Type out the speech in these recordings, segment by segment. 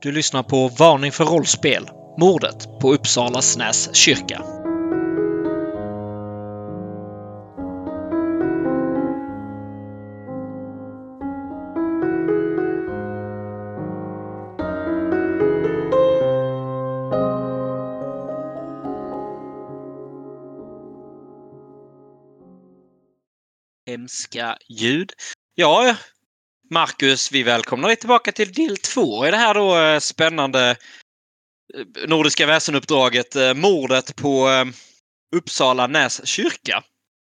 Du lyssnar på Varning för rollspel. Mordet på Uppsalasnäs kyrka. Hemska ljud. Ja, Marcus, vi välkomnar dig tillbaka till del 2 i det här då spännande nordiska väsenuppdraget, mordet på Uppsalanäs kyrka.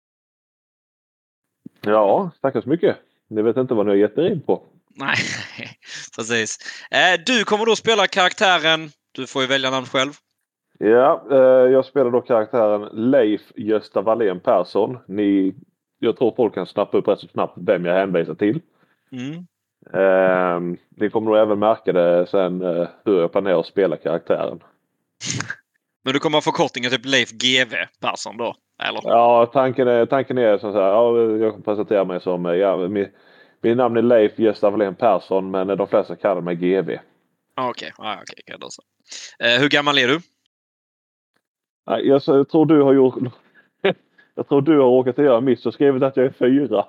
Ja, tackar så mycket. Ni vet inte vad ni har gett er in på. Nej, precis. Du kommer då spela karaktären, du får ju välja namn själv. Ja, jag spelar då karaktären Leif Gösta Wallén Persson. Jag tror folk kan snappa upp rätt så snabbt vem jag hänvisar till. Ni kommer nog även märka det sen hur jag planerar att spela karaktären. Men du kommer ha förkortningen typ Leif GV Persson då? Eller? Ja, tanken är så här. Ja, jag kan presentera mig som... Min namn är Leif Gösta Wallén Persson, men de flesta kallar mig GV. Okej. Hur gammal är du? Jag tror du har gjort... Jag tror du har råkat göra miss och skrivit att jag är 4.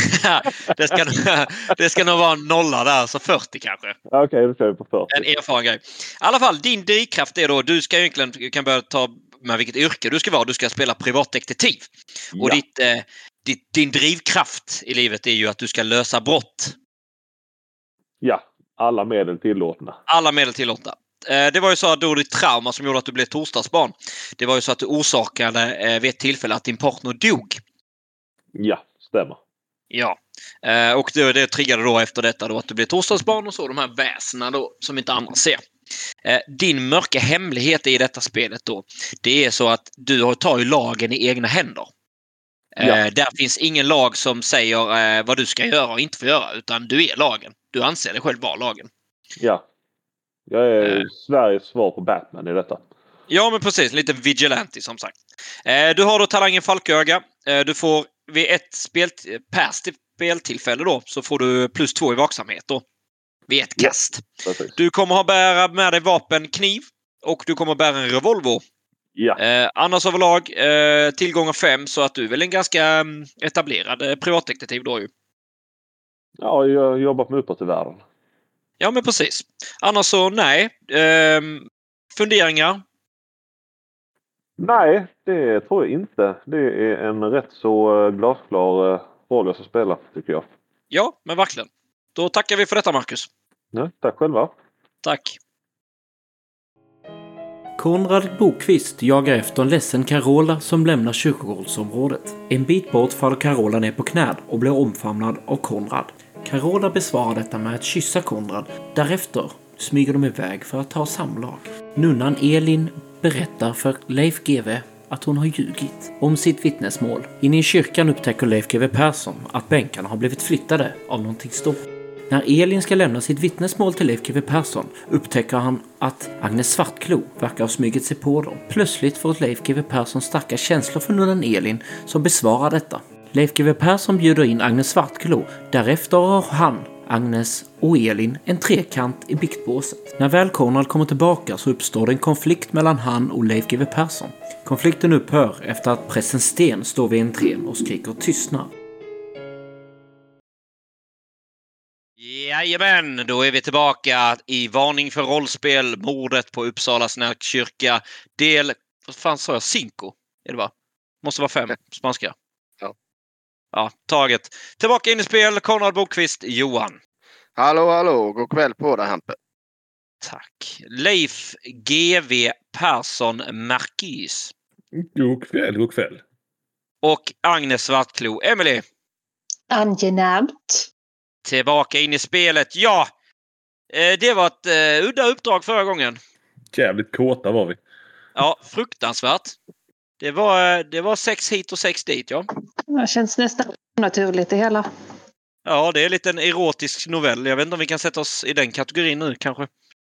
det ska nog vara en nolla där, så 40 kanske. Okej, då kör vi på 40. En erfaren grej. I alla fall, din drivkraft är då, du ska egentligen, du kan börja ta med vilket yrke du ska vara. Du ska spela privatdetektiv. Ja. Och din drivkraft i livet är ju att du ska lösa brott. Ja, alla medel tillåtna. Alla medel tillåtna. Det var ju så att då ditt trauma som gjorde att du blev torsdagsbarn. Det var ju så att du orsakade vid ett tillfälle att din partner dog. Ja, stämmer. Ja. Och det triggade då efter detta då att du blev torsdagsbarn och så de här väsena då som inte andra ser. Din mörka hemlighet i detta spelet då, det är så att du tar ju lagen i egna händer. Ja. Där finns ingen lag som säger vad du ska göra och inte får göra, utan du är lagen. Du anser dig själv vara lagen. Ja. Jag är Sveriges svar på Batman i detta. Ja, men precis. Lite vigilante som sagt. Du har då talangen falköga. Du får vid ett speltillfälle då så får du +2 i vaksamhet då. Vid ett kast. Precis. Du kommer att bära med dig vapen, kniv och du kommer att bära en revolver. Ja. Annars överlag tillgångar 5 så att du är väl en ganska etablerad privatdetektiv då ju. Ja, jag har jobbat med uppåt i världen. Ja, men precis. Annars så nej. Funderingar? Nej, det tror jag inte. Det är en rätt så glasklar roll jag ska spela, tycker jag. Ja, men verkligen. Då tackar vi för detta, Marcus. Ja, tack själva. Tack. Konrad Bokvist jagar efter en ledsen Carola som lämnar kyrkogårdsområdet. En bit bort faller Carola ner på knä och blir omfamnad av Konrad. Carola besvarar detta med att kyssa Konrad. Därefter smyger de iväg för att ta samlag. Nunnan Elin berättar för Leif GV att hon har ljugit om sitt vittnesmål. Inne i kyrkan upptäcker Leif GV Persson att bänkarna har blivit flyttade av någonting stort. När Elin ska lämna sitt vittnesmål till Leif GV Persson upptäcker han att Agnes Svartklo verkar ha smugit sig på dem. Plötsligt får Leif GV Persson starka känslor för nunnan Elin som besvarar detta. Leif GV Persson bjuder in Agnes Svartklo. Därefter har han, Agnes och Elin en trekant i biktbåset. När väl Konrad kommer tillbaka så uppstår det en konflikt mellan han och Leif GV Persson. Konflikten upphör efter att prästen Sten står vid entrén och skriker tystnad. Jajamän, då är vi tillbaka i Varning för rollspel, mordet på Uppsalasnäs kyrka. Del, vad fan sa jag? 5? Är det va? Måste vara 5, spanska. Ja, taget. Tillbaka in i spel, Konrad Bokvist, Johan. Hallå, god kväll på dig, Hampe. Tack. Leif GV Persson Marquis. God kväll. Och Agnes Svartklo, Emily. Angenämt. Tillbaka in i spelet, ja. Det var ett udda uppdrag förra gången. Jävligt kåta var vi. Ja, fruktansvärt. Det var 6 hit och 6 dit, ja. Det känns nästan naturligt det hela. Ja, det är lite en erotisk novell. Jag vet inte om vi kan sätta oss i den kategorin nu, kanske.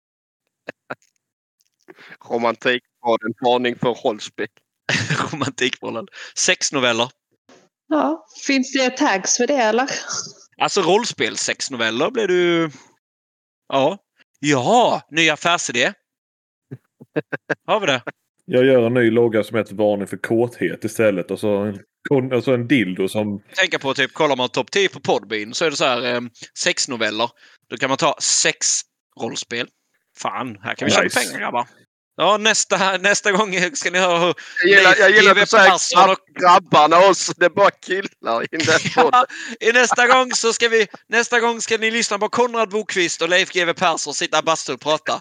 Romantikbladen, varning för rollspel. Romantikbladen. 6 noveller. Ja, finns det tags för det eller? Alltså rollspel 6 noveller blir du... Ja. Ja, ny affärsidé. Har vi det? Jag gör en ny logga som heter varning för kåthet istället. Och så en dildo som... Tänka på typ, kollar man topp 10 på Podbean så är det så här sexnoveller. Då kan man ta 6 rollspel. Fan, här kan vi tjäna pengar, grabbar. Ja, nästa gång ska ni höra hur... Jag gillar att säga grabbarna oss. Det är bara killar i den podden. Nästa gång ska ni lyssna på Konrad Bokvist och Leif GW Persson sitta i bastu och prata.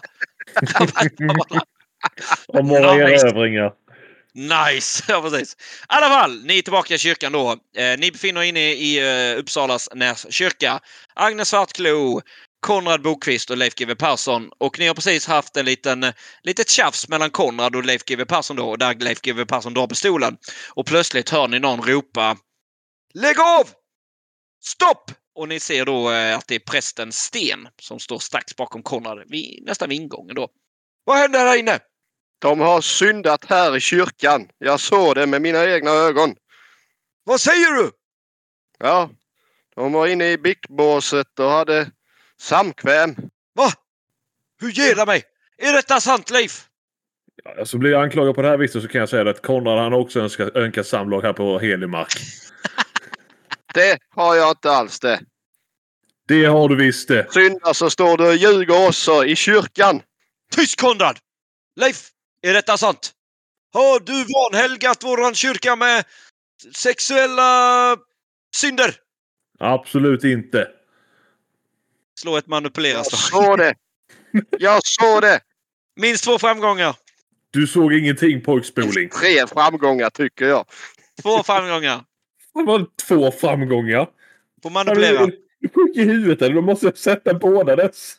Om våra erövringar. Nice! Ja, precis. I alla fall, ni är tillbaka i kyrkan då. Ni befinner er inne i Uppsalas Näskyrka. Agnes Svartklo, Konrad Bokvist och Leif GW Persson. Och ni har precis haft en litet tjafs mellan Konrad och Leif GW Persson då. Där Leif GW Persson drar pistolen. Och plötsligt hör ni någon ropa: lägg av! Stopp! Och ni ser då att det är prästen Sten som står strax bakom Konrad. Nästan vid ingången då. Vad händer här inne? De har syndat här i kyrkan. Jag såg det med mina egna ögon. Vad säger du? Ja, de var inne i biktbåset och hade samkväm. Va? Hur ger det mig? Är detta sant, Leif? Ja, alltså blir jag anklagad på det här viset så kan jag säga att Konrad han också önskar samlag här på helig mark. Det har jag inte alls det. Det har du visst det. Syndar så står det och ljuger också i kyrkan. Tyst, Konrad! Leif, är detta sant? Har du vanhelgat våran kyrka med sexuella synder? Absolut inte. Slå ett manipulera. Jag såg det. Jag såg det. Minst 2 framgångar. Du såg ingenting, pojkspoling. 3 framgångar tycker jag. 2 framgångar. Det var 2 framgångar. På manipulera. Du sjuk i huvudet eller? Då måste jag sätta båda dess.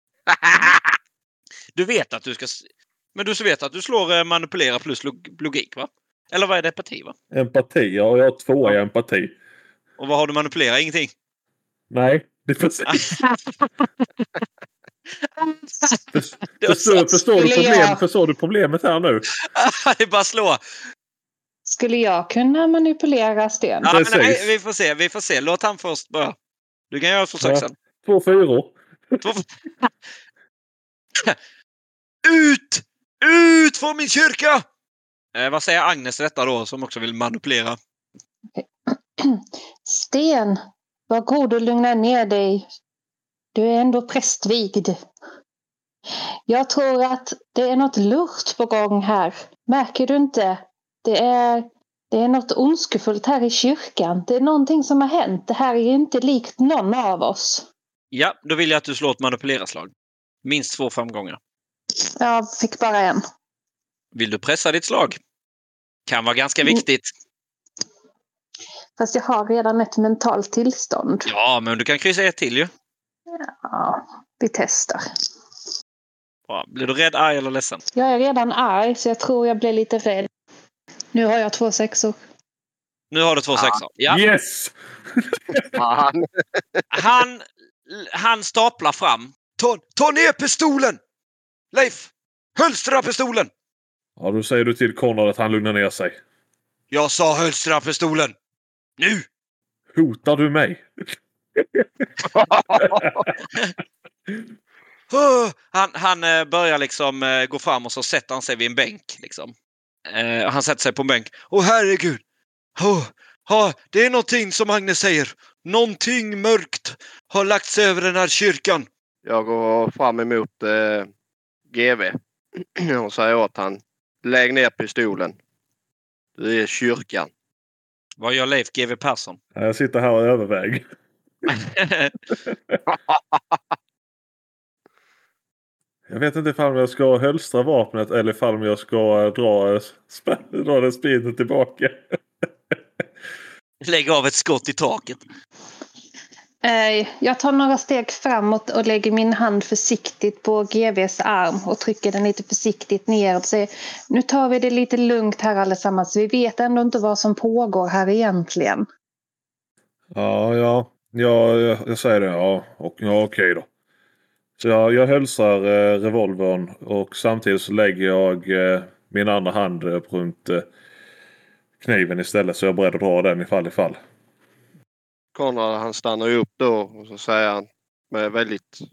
Du vet att du ska... Men du vet att du slår manipulera plus logik, va? Eller vad är det, empati, va? Empati, ja. Jag har 2 i empati. Och vad har du manipulera? Ingenting? Nej, det är precis. Förstår du problemet här nu? Det är bara slå. Skulle jag kunna manipulera Sten? Ja, men nej, vi får se. Låt han först börja. Du kan göra ett försök sen. 2 4. Ut från min kyrka! Vad säger Agnes detta då, som också vill manipulera? Sten, var god och lugna ner dig. Du är ändå prästvigd. Jag tror att det är något lurt på gång här. Märker du inte? Det är något ondskefullt här i kyrkan. Det är någonting som har hänt. Det här är inte likt någon av oss. Ja, då vill jag att du slår ett manipulera-slag. Minst 2 framgångar. Jag fick bara 1. Vill du pressa ditt slag? Kan vara ganska viktigt. Fast jag har redan ett mentalt tillstånd. Ja, men du kan kryssa 1 till ju. Ja, vi testar. Bra. Blir du rädd, arg eller ledsen? Jag är redan arg så jag tror jag blir lite rädd. Nu har jag 2 6-or. Nu har du 2 6-or. Ja. Yes! Han staplar fram. Ta ner pistolen! Leif! Hölstra pistolen! Ja, då säger du till Konrad att han lugnar ner sig. Jag sa hölstra pistolen! Nu! Hotar du mig? Han börjar liksom gå fram och så sätter han sig vid en bänk. Liksom. Han sätter sig på en bänk. Åh herregud! Det är någonting som Agnes säger. Någonting mörkt har lagt sig över den här kyrkan. Jag går fram emot GV och säger åt han: lägg ner pistolen. Det är kyrkan. Vad gör Leif GW Persson? Jag sitter här och överväger. Jag vet inte ifall jag ska hölstra vapnet eller ifall jag ska dra den spinen tillbaka. Lägg av ett skott i taket. Jag tar några steg framåt och lägger min hand försiktigt på GVs arm och trycker den lite försiktigt ner och säger: nu tar vi det lite lugnt här allesammans. Vi vet ändå inte vad som pågår här egentligen. Jag säger det. Ja, okej då. Så jag hälsar revolvern och samtidigt så lägger jag min andra hand runt kniven istället, så jag är beredd att dra den ifall. Konrad han stannar upp då och så säger han med väldigt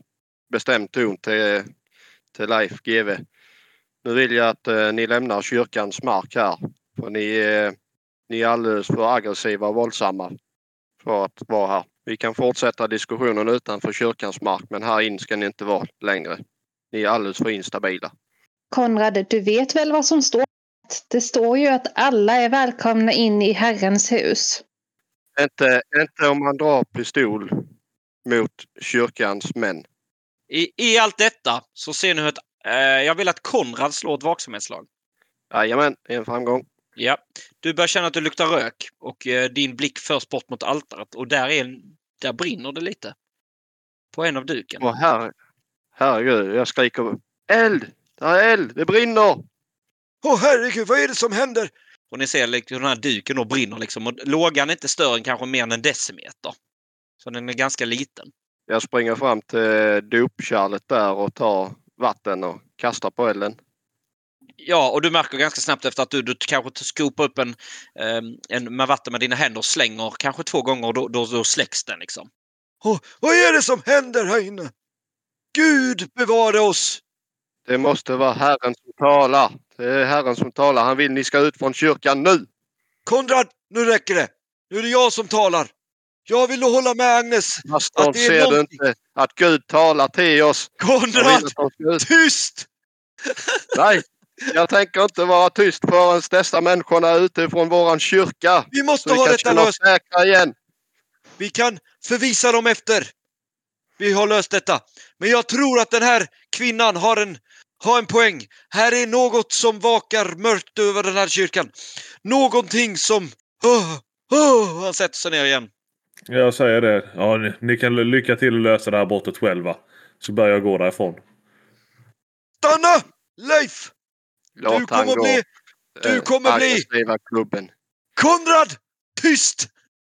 bestämd ton till Leif GW. Nu vill jag att ni lämnar kyrkans mark här. För ni är alldeles för aggressiva och våldsamma för att vara här. Vi kan fortsätta diskussionen utanför kyrkans mark, men här in ska ni inte vara längre. Ni är alldeles för instabila. Konrad, du vet väl vad som står? Det står ju att alla är välkomna in i Herrens hus. Inte om man drar pistol mot kyrkans män. I allt detta så ser ni att jag vill att Konrad slår ett vaksamhetslag. Jajamän, en framgång. Ja. Du börjar känna att du luktar rök och din blick förs bort mot altaret och där brinner det lite. På en av duken. Herregud, jag skriker eld! Det är eld! Det brinner! Herregud, vad är det som händer? Och ni ser liksom, den här duken då brinner liksom. Och lågan är inte större än kanske mer än en decimeter. Så den är ganska liten. Jag springer fram till dopkärlet där och tar vatten och kastar på elden. Ja, och du märker ganska snabbt efter att du kanske skopar upp en med vatten med dina händer och slänger kanske 2 gånger och då släcks den liksom. Vad är det som händer här inne? Gud bevara oss! Det måste vara Herren som talar. Det är Herren som talar. Han vill ni ska ut från kyrkan nu. Konrad, nu räcker det. Nu är det jag som talar. Jag vill nog hålla med Agnes. Pastorn, ser du inte att Gud talar till oss? Konrad, tyst! Nej, jag tänker inte vara tyst förrän dessa människorna är ute från våran kyrka. Vi måste ha detta löst. Igen. Vi kan förvisa dem efter. Vi har löst detta. Men jag tror att den här kvinnan har en poäng. Här är något som vakar mörkt över den här kyrkan. Någonting som... Han sätter sig ner igen. Jag säger det. Ja, ni kan lycka till att lösa det här bortet själva. Så börjar jag gå därifrån. Stanna! Leif! Du kommer bli... klubben. Konrad! Tyst!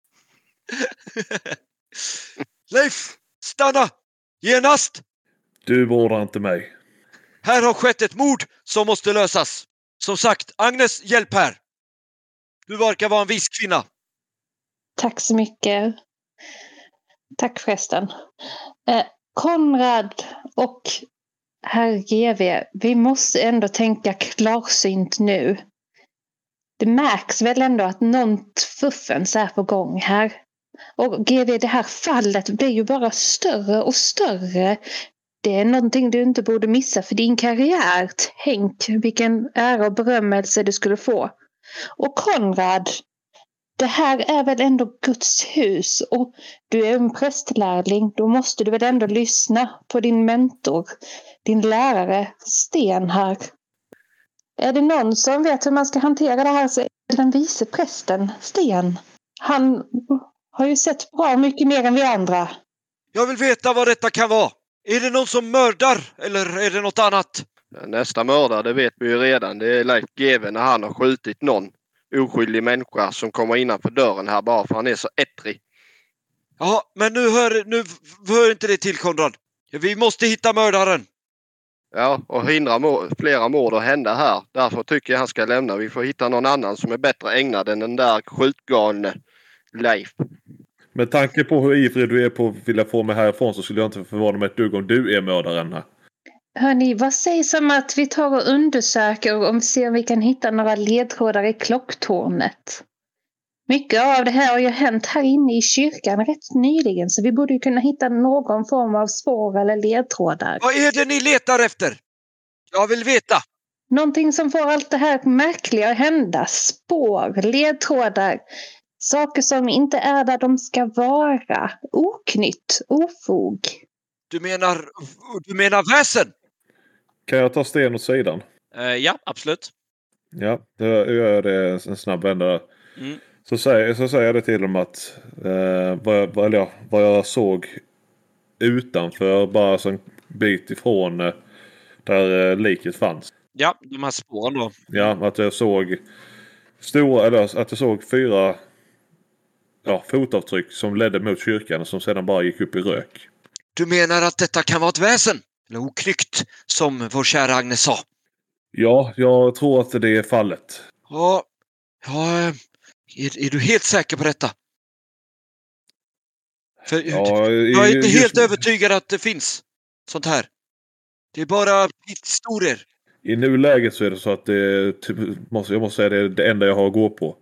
Leif! Stanna! Genast! Du beordrar inte mig. Här har skett ett mord som måste lösas. Som sagt, Agnes, hjälp här. Du verkar vara en vis kvinna. Tack så mycket. Tack förresten. Konrad och herr GW, vi måste ändå tänka klarsynt nu. Det märks väl ändå att något fuffens är på gång här. Och GW, det här fallet blir ju bara större och större. Det är någonting du inte borde missa för din karriär. Tänk vilken ära och berömmelse du skulle få. Och Konrad, det här är väl ändå Guds hus och du är en prästlärling. Då måste du väl ändå lyssna på din mentor, din lärare Sten här. Är det någon som vet hur man ska hantera det här så är det den vice prästen Sten. Han har ju sett bra mycket mer än vi andra. Jag vill veta vad detta kan vara. Är det någon som mördar eller är det något annat? Nästa mördare, det vet vi ju redan. Det är Leif GW när han har skjutit någon oskyldig människa som kommer innanför dörren här bara för han är så ettrig. Ja, men nu hör inte det till, Konrad. Vi måste hitta mördaren. Ja, och hindra flera mord att hända här. Därför tycker jag han ska lämna. Vi får hitta någon annan som är bättre ägnad än den där skjutgalne Leif. Med tanke på hur ivrig du är på att vilja få mig härifrån så skulle jag inte förvåna mig ett dugg om du är mördaren här. Hörni, vad sägs om att vi tar och undersöker och ser om vi kan hitta några ledtrådar i klocktornet? Mycket av det här har ju hänt här inne i kyrkan rätt nyligen så vi borde ju kunna hitta någon form av spår eller ledtrådar. Vad är det ni letar efter? Jag vill veta. Någonting som får allt det här märkliga att hända. Spår, ledtrådar. Saker som inte är där de ska vara. Oknytt, ofog. Du menar väsen? Kan jag ta Sten åt sidan? Ja, absolut. Ja, då gör jag det en snabb vända där. Mm. Så säger jag det till dem att vad jag såg utanför bara så en bit ifrån där liket fanns. Ja, de här spåren då. Ja, att jag såg att jag såg 4 fotavtryck som ledde mot kyrkan och som sedan bara gick upp i rök. Du menar att detta kan vara ett väsen? Eller oknytt, som vår kära Agnes sa? Ja, jag tror att det är fallet. Ja, är du helt säker på detta? För jag är inte helt övertygad att det finns. sånt här. Det är bara historier. I nuläget så är det så att jag måste säga det är det enda jag har att gå på.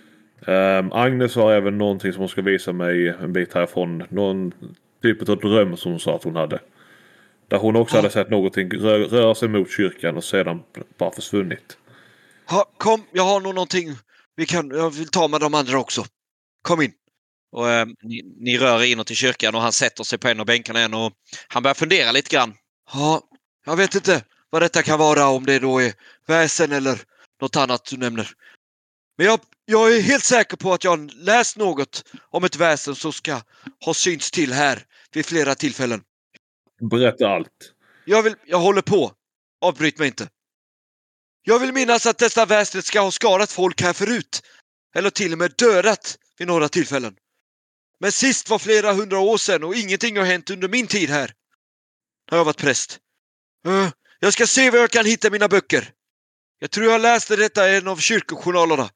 Agnes har även någonting som hon ska visa mig en bit härifrån. Någon typ av dröm som hon sa att hon hade. Där hon också hade sett någonting röra sig mot kyrkan och sedan bara försvunnit. Kom, jag har nog någonting. Jag vill ta med de andra också. Kom in. Och ni rör inåt i kyrkan och han sätter sig på en av bänkarna igen och han börjar fundera lite grann. Ja, jag vet inte vad detta kan vara, om det då är väsen eller något annat du nämner. Men jag är helt säker på att jag har läst något om ett väsen som ska ha synts till här vid flera tillfällen. Berätta allt. Jag håller på. Avbryt mig inte. Jag vill minnas att detta väsnet ska ha skadat folk här förut. Eller till och med dödat vid några tillfällen. Men sist var flera 100 år sedan och ingenting har hänt under min tid här. Har jag varit präst. Jag ska se var jag kan hitta mina böcker. Jag tror jag läste detta i en av kyrkojournalerna.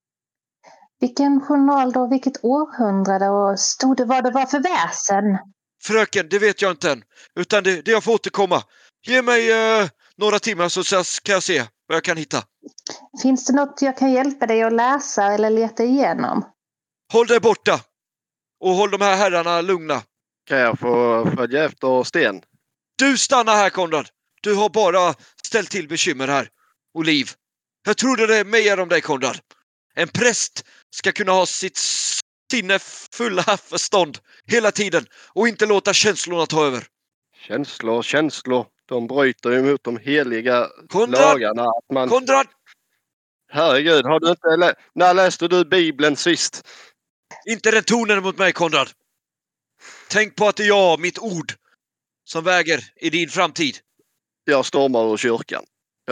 Vilken journal då? Vilket århundrade? Och stod det vad det var för väsen? Fröken, det vet jag inte än. Utan det jag får återkomma. Ge mig några timmar så kan jag se vad jag kan hitta. Finns det något jag kan hjälpa dig att läsa eller leta igenom? Håll dig borta. Och håll de här herrarna lugna. Kan jag få följa efter Sten? Du stannar här, Konrad. Du har bara ställt till bekymmer här. Och liv. Jag trodde det mer om dig, Konrad. En präst ska kunna ha sitt sinne fulla förstånd hela tiden och inte låta känslorna ta över. Känslor. De bryter ju mot de heliga lagarna. Konrad! Herregud, har du inte när läste du Bibeln sist? Inte den tonen mot mig, Konrad. Tänk på att det är jag, mitt ord, som väger i din framtid. Jag stormar ur kyrkan.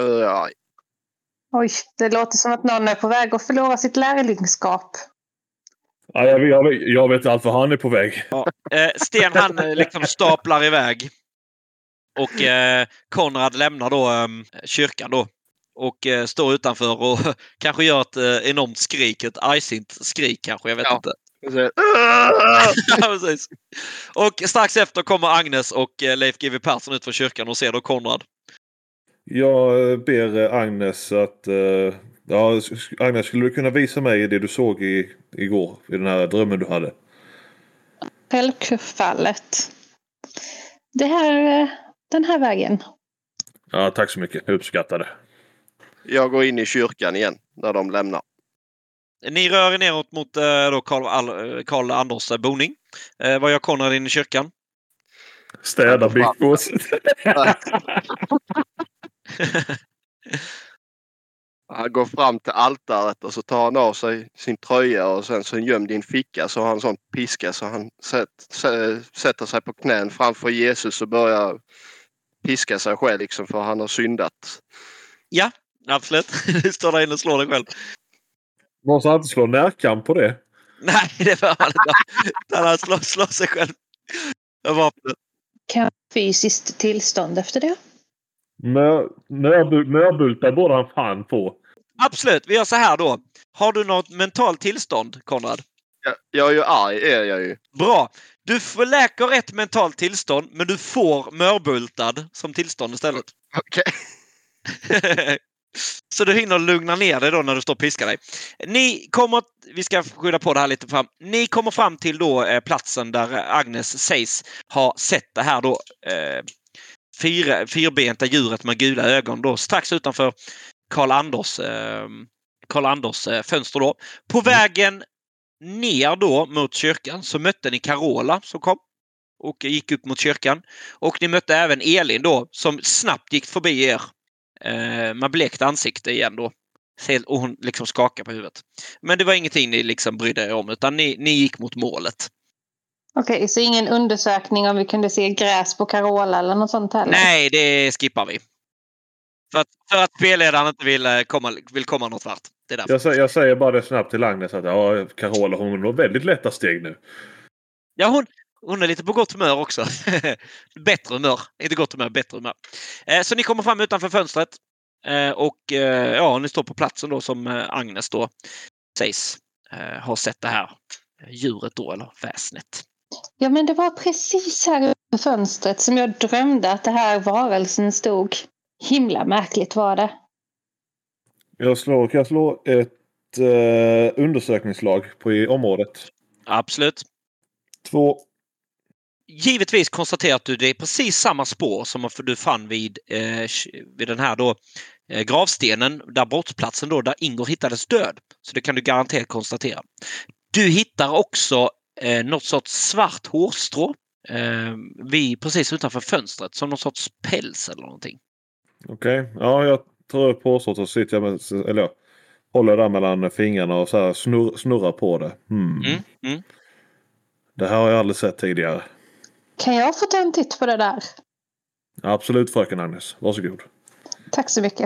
Oj, det låter som att någon är på väg att förlora sitt lärlingskap. Ja, jag vet allt var han är på väg. Ja. Sten han liksom staplar iväg. Och Konrad lämnar då kyrkan då. Och står utanför och kanske gör ett enormt skrik. Ett argsint skrik kanske, jag vet inte. Ja, precis. Och strax efter kommer Agnes och Leif GW Persson ut från kyrkan och ser då Konrad. Jag ber Agnes att... Agnes, skulle du kunna visa mig det du såg igår i den här drömmen du hade? Självfallet. Den här vägen. Ja, tack så mycket. Jag uppskattar det. Jag går in i kyrkan igen där de lämnar. Ni rör er neråt mot då Karl Anders boning. Vad gör Konrad in i kyrkan? Städa byggpåset. Han går fram till altaret och så tar han av sig sin tröja och sen så gömd i en ficka så har han en sån piska så han sätter sig på knän framför Jesus och börjar piska sig själv liksom för han har syndat. Ja, absolut. Du står där inne och slår dig själv. Måste han inte slå närkamp på det? Nej, det var han inte. Han slår sig själv. Jag var Kan fysiskt tillstånd efter det? Mörbultar borde han fan på. Absolut, vi gör så här då. Har du något mentalt tillstånd, Konrad? Jag är ju arg, är jag ju. Bra. Du förläker ett mentalt tillstånd, men du får mörbultad som tillstånd istället. Okej. Så du hinner lugna ner dig då när du står och piskar dig. Vi ska skydda på det här lite fram. Ni kommer fram till då platsen där Agnes sägs ha sett det här då fyrbenta djuret med gula ögon då strax utanför Karl Anders fönster då. På vägen ner då mot kyrkan så mötte ni Carola som kom och gick upp mot kyrkan. Och ni mötte även Elin då som snabbt gick förbi er. Man blekt ansikte igen då. Och hon liksom skakade på huvudet. Men det var ingenting ni liksom brydde er om utan ni gick mot målet. Okej, så ingen undersökning om vi kunde se gräs på Carola eller något sånt heller? Nej, det skippar vi. För att spelledaren inte vill komma något vart. Det är därför. Jag säger bara det snabbt till Agnes att Carola hon har väldigt lätta steg nu. Ja, hon är lite på gott humör också. Bättre humör. Inte gott humör, bättre humör. Så ni kommer fram utanför fönstret. Och ni står på platsen då som Agnes då sägs ha sett det här djuret då, eller väsnet. Ja, men det var precis här uppe fönstret som jag drömde att det här varelsen stod. Himla märkligt var det. Kan jag slå ett undersökningslag i området? Absolut. 2. Givetvis konstaterar att det är precis samma spår som du fann vid den här då gravstenen, där brottsplatsen då, där Ingor hittades död. Så det kan du garanterat konstatera. Du hittar också något sorts svart hårstrå precis utanför fönstret, som någon sorts päls eller någonting. Okej. Ja, jag tar upp hårstrået och sitter jag håller där mellan fingrarna och så här snurrar på det. Det här har jag aldrig sett tidigare. Kan jag få ta en titt på det där? Absolut, fröken Agnes. Varsågod. Tack så mycket.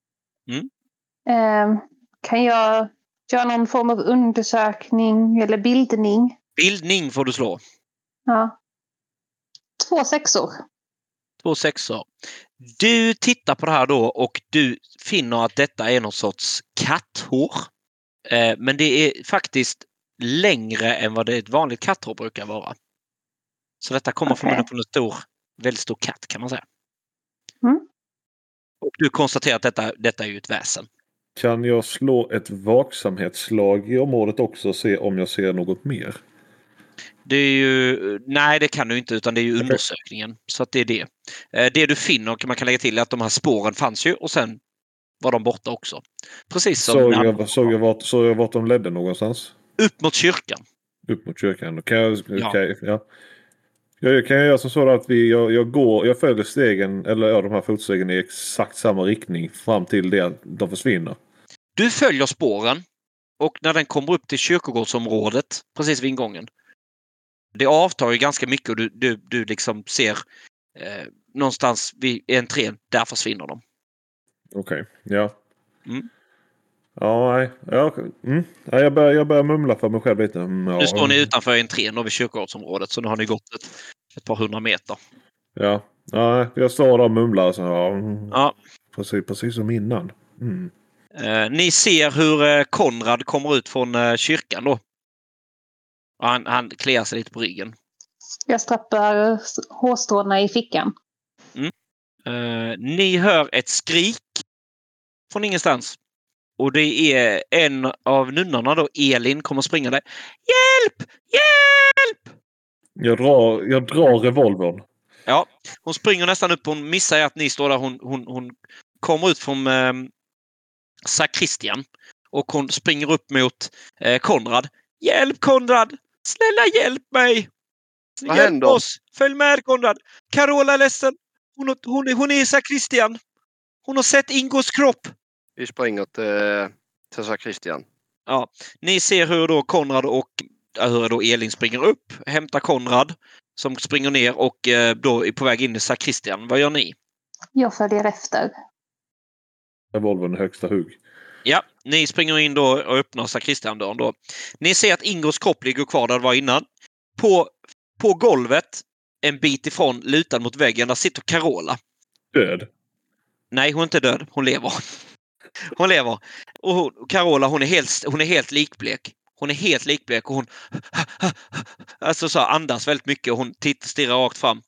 Kan jag göra någon form av undersökning eller bildning? Bildning får du slå. Ja. 2 sexor. 2 sexor. Du tittar på det här då och du finner att detta är någon sorts katthår. Men det är faktiskt längre än vad det ett vanligt katthår brukar vara. Så detta kommer från en väldigt stor katt, kan man säga. Och du konstaterar att detta är ju ett väsen. Kan jag slå ett vaksamhetsslag i området också och se om jag ser något mer? Det är ju... Nej, det kan du inte, utan det är ju undersökningen. Så att det är det. Det du finner, och man kan lägga till, att de här spåren fanns ju och sen var de borta också. Precis som... Såg jag vart de ledde någonstans? Upp mot kyrkan. Upp mot kyrkan. Kan jag göra som så att jag följer stegen, eller de här fotstegen i exakt samma riktning fram till det att de försvinner. Du följer spåren och när den kommer upp till kyrkogårdsområdet precis vid ingången. Det avtar ju ganska mycket och du liksom ser någonstans vid entrén, där försvinner de. Okej, ja. Ja, nej. Ja, jag börjar mumla för mig själv lite. Nu står ni utanför entrén vid kyrkogårdsområdet, så nu har ni gått ett par hundra meter. Ja, jag står där och mumlar. Så, ja. Precis som innan. Ni ser hur Konrad kommer ut från kyrkan då. Han kliar sig lite på ryggen. Jag strappar hårstråna i fickan. Ni hör ett skrik från ingenstans. Och det är en av nunnorna då, Elin, kommer springa där. Hjälp! Hjälp! Jag drar revolvern. Ja, hon springer nästan upp. Hon missar att ni står där. Hon kommer ut från sakristian. Och hon springer upp mot Konrad. Hjälp, Konrad! Snälla, hjälp mig! Vad hjälp händer? oss! Följ med, Konrad! Carola är ledsen. Hon är i sakristian. Hon har sett Ingos kropp. Vi springer till sakristian. Ja, ni ser hur då Konrad och hur då Elin springer upp, hämtar Konrad som springer ner och då är på väg in i sakristian. Vad gör ni? Jag följer efter. Revolvern i högsta hugg. Ja, ni springer in då och öppnar sakristiandörren då. Ni ser att Ingos kropp ligger kvar där det var innan. På golvet, en bit ifrån, lutad mot väggen, där sitter Carola. Död? Nej, hon är inte död. Hon lever. Hon lever. Och Carola, hon är helt likblek. Hon är helt likblek och hon alltså så andas väldigt mycket och hon stirrar rakt fram.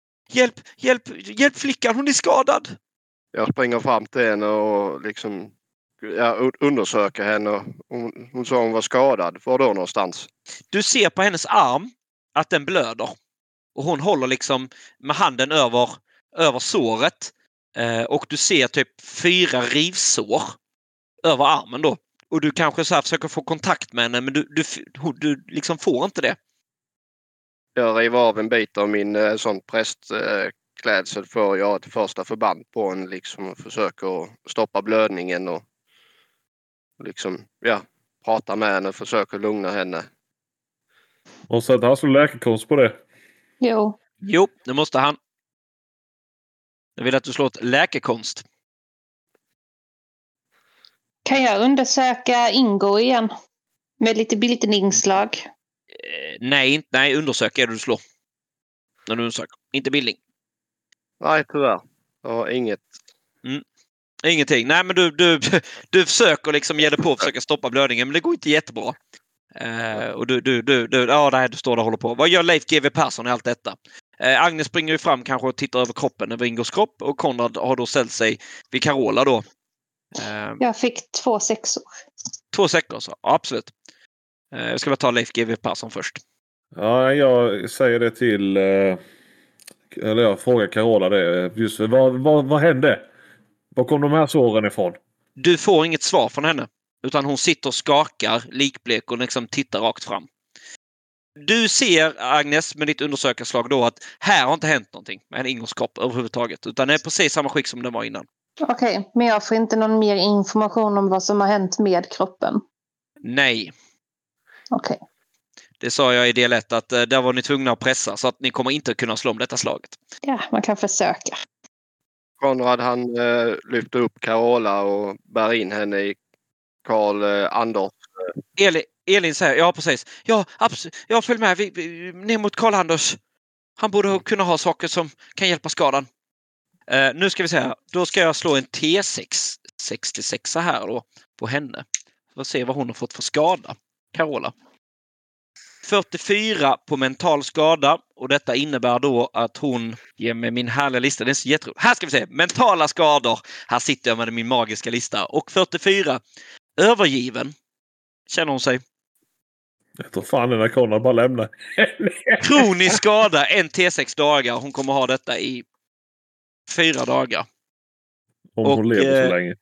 Hjälp flickan, hon är skadad. Jag springer fram till henne och liksom undersöker henne. Hon sa hon var skadad. Var då någonstans? Du ser på hennes arm att den blöder. Och hon håller liksom med handen över såret. Och du ser typ 4 rivsår över armen då. Och du kanske så här försöker få kontakt med henne, men du liksom får inte det. Jag river av en bit av min sån prästklädsel för jag har ett första förband på en liksom och försöker stoppa blödningen och liksom prata med henne och försöker lugna henne. Och så att han slår läkekonst på det. Jo, det måste han. Jag vill att du slår ett läkekonst. Kan jag undersöka Ingo igen? Med lite bildningsslag. Nej, undersöka är det du slår. När du undersöker. Inte bildning. Nej, tyvärr. Jag har inget. Ingenting. Nej, men du försöker liksom ge dig på att försöka stoppa blödningen, men det går inte jättebra. Och du står där och håller på. Vad gör Leif GW Persson i allt detta? Agnes springer ju fram kanske och tittar över kroppen över Ingos kropp. Och Konrad har då ställt sig vid Carola då. Jag fick 2 sexor. 2 sexor, så absolut. Jag ska bara ta Leif GW Persson först. Ja, jag säger det till... eller jag frågar Carola det. Just, vad hände? Var kom de här såren ifrån? Du får inget svar från henne. Utan hon sitter och skakar, likblek och liksom tittar rakt fram. Du ser, Agnes, med ditt undersökarslag då att här har inte hänt någonting med en Ingos kropp överhuvudtaget. Utan det är precis samma skick som den var innan. Okej, men jag får inte någon mer information om vad som har hänt med kroppen? Nej. Okej. Det sa jag i del 1 att där var ni tvungna att pressa så att ni kommer inte kunna slå om detta slaget. Ja, man kan försöka. Konrad han lyfter upp Carola och bär in henne i Karl Anders. Elin säger, ja precis. Ja, absolut. Jag följer med ner mot Karl Anders. Han borde kunna ha saker som kan hjälpa skadan. Nu ska vi se här. Då ska jag slå en T6 66 här då på henne. För att se vad hon har fått för skada. Carola. 44 på mental skada. Och detta innebär då att hon ger mig min härliga lista. Den är så jätterolig. Här ska vi se. Mentala skador. Här sitter jag med min magiska lista. Och 44. Övergiven. Känner hon sig. Jag tror fan den här Konrad bara lämnar. Kronisk skada. 1 T6 dagar. Hon kommer ha detta i 4 dagar. Om hon lever så länge.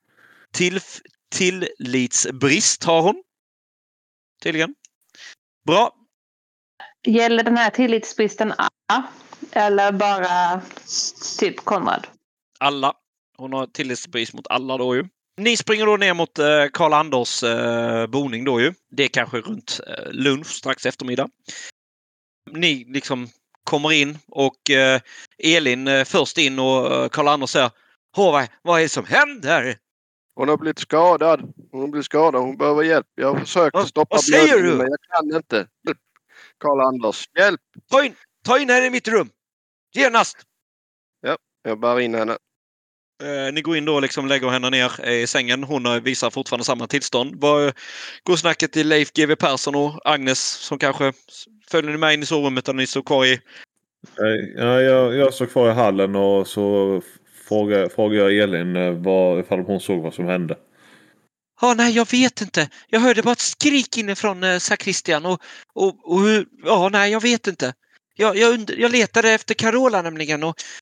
Tillitsbrist har hon. Tydligen. Bra. Gäller den här tillitsbristen alla? Eller bara typ Konrad? Alla. Hon har tillitsbrist mot alla då ju. Ni springer då ner mot Karl Anders boning då ju. Det är kanske runt lunch strax eftermiddag. Ni liksom kommer in och Elin först in och Karl Anders säger: vad är det som händer? Hon har blivit skadad. Hon behöver hjälp. Jag har försökt stoppa blödningen men jag kan inte. Hjälp. Karl Anders, hjälp! Ta in henne i mitt rum. Genast! Ja, jag bär in henne. Ni går in då och liksom lägger henne ner i sängen. Hon visar fortfarande samma tillstånd. Vad går snacket till Leif GW Persson och Agnes som kanske följer ni med in i sovrummet eller ni står kvar i? Ja, jag står kvar i hallen och så frågar jag Elin ifall hon såg vad som hände. Nej, jag vet inte. Jag hörde bara ett skrik inifrån sakristian och hur... nej, jag vet inte. Jag letade efter Carola nämligen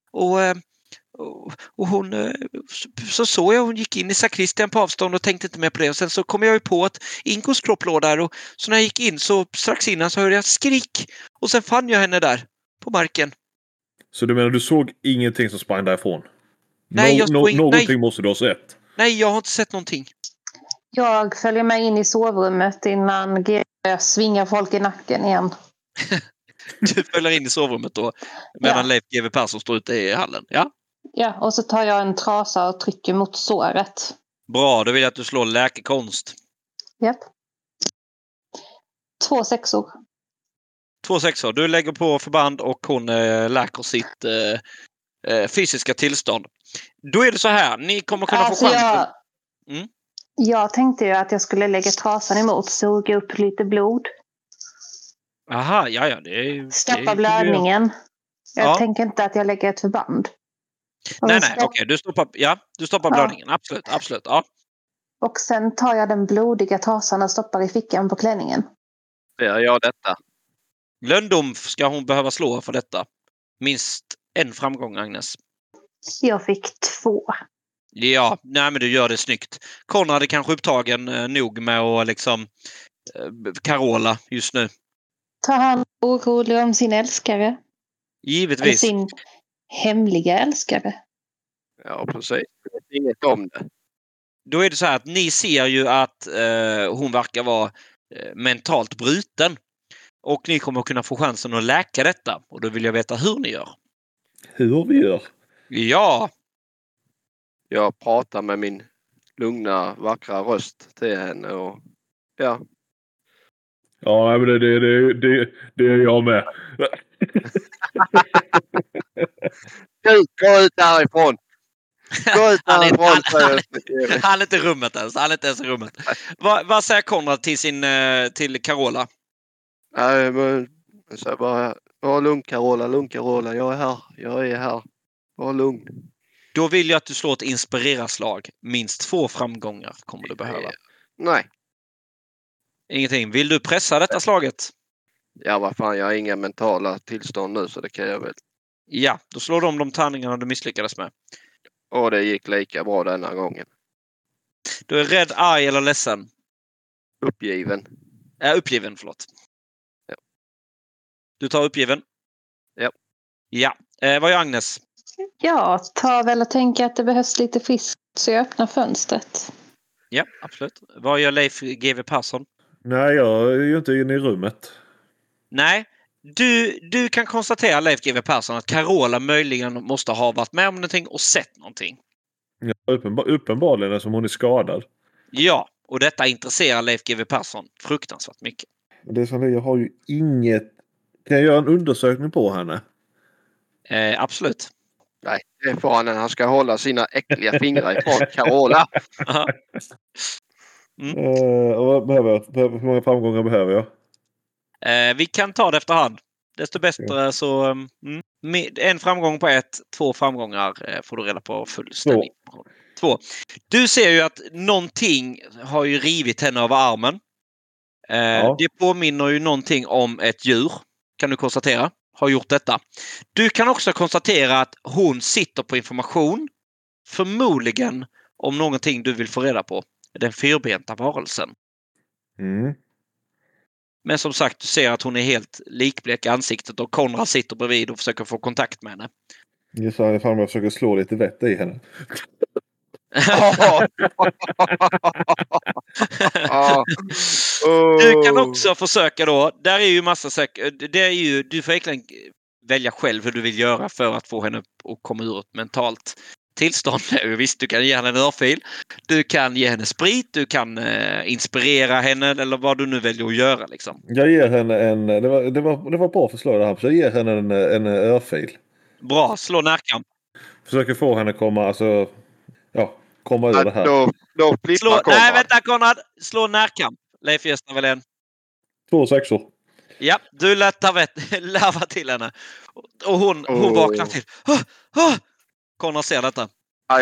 och hon så såg jag hon gick in i sakristian på avstånd och tänkte inte mer på det. Och sen så kom jag ju på att Ingos kropp låg där och så när jag gick in så strax innan så hörde jag ett skrik och sen fann jag henne där på marken. Så du menar du såg ingenting som sprang därifrån? Nej, någonting måste du ha sett. Nej, jag har inte sett någonting. Jag följer med in i sovrummet innan jag svingar folk i nacken igen. Du följer in i sovrummet då medan Leif GW Persson står ute i hallen. Ja? Ja, och så tar jag en trasa och trycker mot såret. Bra, då vill jag att du slår läkekonst. Japp. 2 sexor. 2 sexor. Du lägger på förband och hon läker sitt fysiska tillstånd. Då är det så här, ni kommer kunna få chansen. Jag tänkte ju att jag skulle lägga trasan emot, suga upp lite blod. Aha, ja. Stoppa blödningen. Jag tänker inte att jag lägger ett förband. Nej, okej. Du stoppar blödningen. Absolut. Ja. Och sen tar jag den blodiga trasan och stoppar i fickan på klänningen. Det gör jag detta. Löndom ska hon behöva slå för detta. Minst en framgång, Agnes. Jag fick 2. Ja, nej men du gör det snyggt. Konrad är kanske upptagen nog med att liksom Carola just nu. Tar han orolig om sin älskare? Givetvis. Eller sin hemliga älskare? Ja, precis. Jag vet inget om det. Då är det så här att ni ser ju att hon verkar vara mentalt bruten. Och ni kommer att kunna få chansen att läka detta. Och då vill jag veta hur ni gör. Hur vi gör? Ja. Jag pratar med min lugna, vackra röst till henne och ja. Ja, men det är jag med. Gå ut därifrån! Gå ut Han är, härifrån, säger han, jag. han är inte i rummet ens. Han är inte ens i rummet. Vad säger Konrad till Carola? Nej, men jag säger bara, var lugn Carola, jag är här. Var lugn. Då vill jag att du slår ett inspirera-slag. Minst 2 framgångar kommer du behöva. Nej. Ingenting. Vill du pressa detta slaget? Ja, vad fan, jag har inga mentala tillstånd nu så det kan jag väl. Ja, då slår du om de tärningarna du misslyckades med. Och det gick lika bra denna gången. Du är rädd, arg eller ledsen? Uppgiven. Uppgiven, förlåt. Ja. Du tar uppgiven? Ja. Ja. Vad gör Agnes? Jag tar väl och tänker att det behövs lite fisk så jag öppnar fönstret. Ja, absolut. Vad gör Leif GW Persson? Nej, jag är ju inte inne i rummet. Nej, du kan konstatera, Leif GW Persson, att Carola möjligen måste ha varit med om någonting och sett någonting. Ja, uppenbarligen som hon är skadad. Ja, och detta intresserar Leif GW Persson fruktansvärt mycket. Det är som det, jag har ju inget... Kan jag göra en undersökning på henne? Absolut. Nej, det får han när han ska hålla sina äckliga fingrar ifrån Carola. Och vad behöver jag? Hur många framgångar behöver jag? Vi kan ta det efterhand. Desto bättre så... en framgång på 1, 2 framgångar får du reda på fullständigt. 2. Du ser ju att någonting har ju rivit henne över armen. Ja. Det påminner ju någonting om ett djur. Kan du konstatera. Har gjort detta. Du kan också konstatera att hon sitter på information. Förmodligen om någonting du vill få reda på. Den fyrbenta varelsen. Mm. Men som sagt, du ser att hon är helt likblek i ansiktet och Konrad sitter bredvid och försöker få kontakt med henne. Jag sa ifall jag försöker slå lite vett i henne. Du kan också försöka då. Där är ju massa du får egentligen välja själv hur du vill göra för att få henne att komma ur ett mentalt tillstånd. Visst, du kan ge henne en örfil. Du kan ge henne sprit. Du kan inspirera henne eller vad du nu väljer att göra liksom. Jag ger henne en... Det var bra förslag det här. Så jag ger henne en örfil. Bra, slå närkamp. Försöker få henne komma ur det här. Då flippar Konrad. Nej, vänta Konrad. Slå närkamp. Leif Gösta Wallén. 2 sexor. Ja, du larvar till henne. Och hon vaknar till. Konrad ser detta. Ja,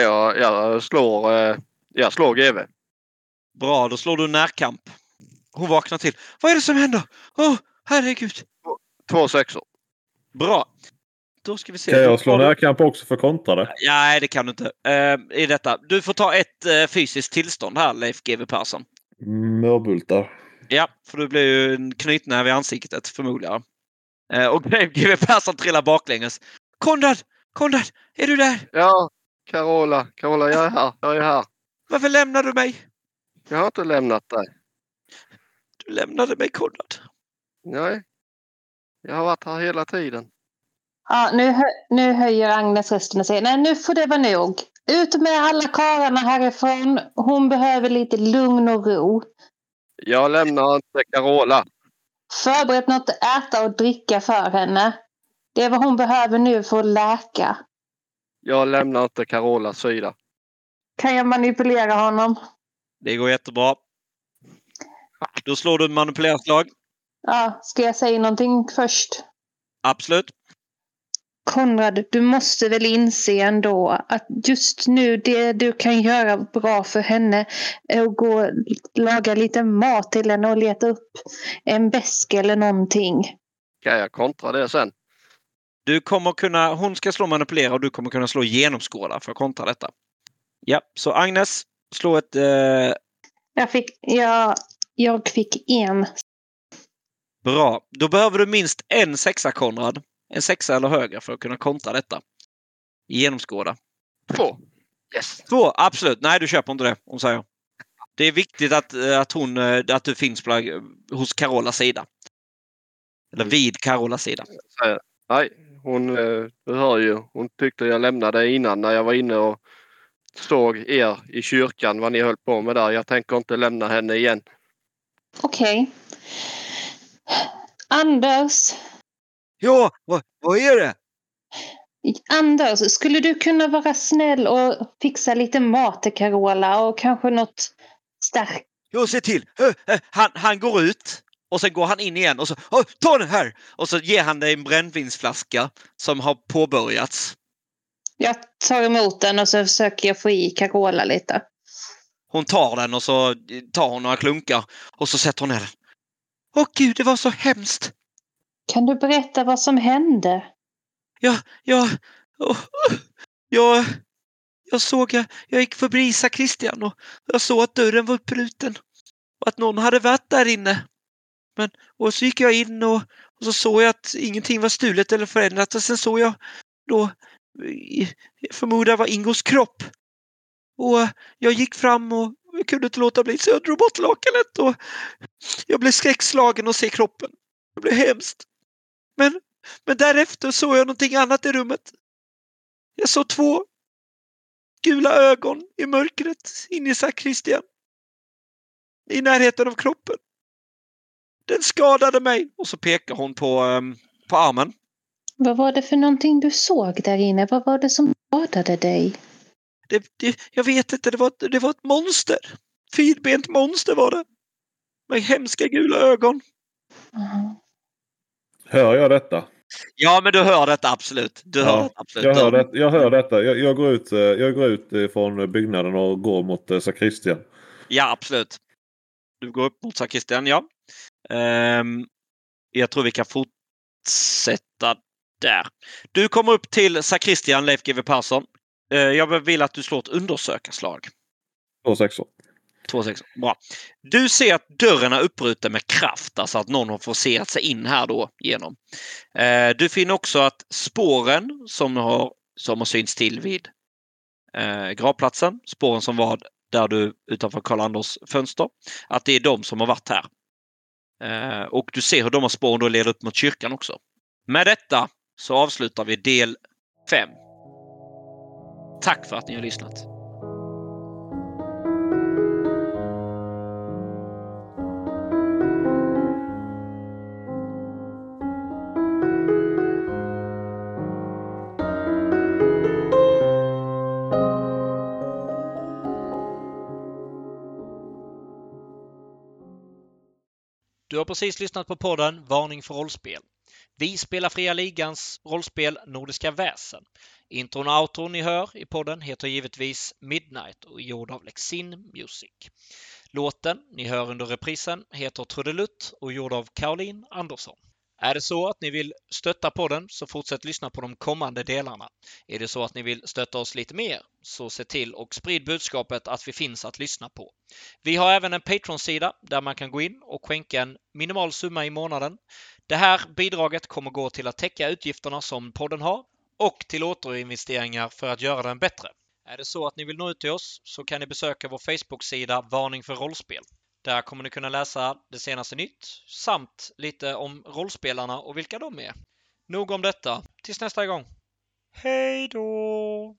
jag slår GV. Bra, då slår du närkamp. Hon vaknar till. Vad är det som händer? Herregud. 2 sexor. Bra. Då ska vi se. Kan jag slå närkamp också för kontra det? Nej, det kan du inte. I detta. Du får ta ett fysiskt tillstånd här, Leif GW Persson. Mörbultar. Ja, för du blir ju en knytnäve i ansiktet förmodligen. Och Leif GW Persson trillar baklänges. Konrad, är du där? Ja, Carola, jag är här. Varför lämnar du mig? Jag har inte lämnat dig. Du lämnade mig, Konrad. Nej, jag har varit här hela tiden. Ja, nu höjer Agnes rösten och säger nej, nu får det vara nog. Ut med alla karlarna härifrån. Hon behöver lite lugn och ro. Jag lämnar inte Carola. Förbered något att äta och dricka för henne. Det är vad hon behöver nu för att läka. Jag lämnar inte Carolas sida. Kan jag manipulera honom? Det går jättebra. Då slår du manipulerarslag. Ja, ska jag säga någonting först? Absolut. Konrad, du måste väl inse ändå att just nu det du kan göra bra för henne är att gå och laga lite mat till henne och leta upp en bäsk eller någonting. Kan jag kontra det sen? Du kommer kunna, hon ska slå manipulera och du kommer kunna slå genomskåda för att kontra detta. Ja, så Agnes, slå ett... Jag fick 1. Bra. Då behöver du minst en 6, Konrad. En 6 eller högre för att kunna kontra detta. Genomskåda. 2. Yes. 2, absolut. Nej, du köper inte det, hon säger. Det är viktigt att du finns hos Carolas sida. Eller vid Carolas sida. Nej, du hör ju. Hon tyckte jag lämnade innan när jag var inne och såg er i kyrkan vad ni höll på med där. Jag tänker inte lämna henne igen. Okej. Anders. Ja, vad är det? Anders, skulle du kunna vara snäll och fixa lite mat till Carola och kanske något starkt? Jo, se till. Han går ut och sen går han in igen och så ta den här! Och så ger han dig en brännvinsflaska som har påbörjats. Jag tar emot den och så försöker jag få i Carola lite. Hon tar den och så tar hon några klunkar och så sätter hon ner den. Åh gud, det var så hemskt! Kan du berätta vad som hände? Jag gick förbi Sakristian och jag såg att dörren var uppbruten och att någon hade varit där inne. Och så gick jag in och så såg jag att ingenting var stulet eller förändrat och sen såg jag då, jag förmodar var Ingos kropp. Och jag gick fram och jag kunde inte låta bli så jag drog bort lakanet och jag blev skräckslagen och se kroppen. Det blev hemskt. Men därefter såg jag någonting annat i rummet. Jag såg 2 gula ögon i mörkret in i Sakristian. I närheten av kroppen. Den skadade mig. Och så pekar hon på armen. Vad var det för någonting du såg där inne? Vad var det som skadade dig? Jag vet inte, det var ett monster. 4-bent monster var det. Med hemska gula ögon. Uh-huh. Hör jag detta? Ja, men du hör detta absolut. Jag hör detta. Jag går ut från byggnaden och går mot Sakristian. Ja, absolut. Du går upp mot Sakristian, ja. Jag tror vi kan fortsätta där. Du kommer upp till Sakristian, Leif GW Persson. Jag vill att du slår ett undersökarslag. 2-6. 2-6. Bra. Du ser att dörren är uppbruten med kraft, alltså att någon har forcerat sig in här då genom. Du finner också att spåren som har synts till vid gravplatsen, spåren som var där du utanför Karl-Anders fönster, att det är de som har varit här. Och du ser hur de har spåren då leder upp mot kyrkan också. Med detta så avslutar vi del 5. Tack för att ni har lyssnat. Du har precis lyssnat på podden Varning för rollspel. Vi spelar Fria Ligans rollspel Nordiska väsen. Intron och outron ni hör i podden heter givetvis Midnight och är gjord av Lexin Music. Låten ni hör under reprisen heter Trudelutt och är gjord av Caroline Andersson. Är det så att ni vill stötta podden så fortsätt lyssna på de kommande delarna. Är det så att ni vill stötta oss lite mer så se till och sprid budskapet att vi finns att lyssna på. Vi har även en Patreon-sida där man kan gå in och skänka en minimal summa i månaden. Det här bidraget kommer gå till att täcka utgifterna som podden har och till återinvesteringar för att göra den bättre. Är det så att ni vill nå ut till oss så kan ni besöka vår Facebook-sida Varning för rollspel. Där kommer ni kunna läsa det senaste nytt samt lite om rollspelarna och vilka de är. Nog om detta. Tills nästa gång. Hej då!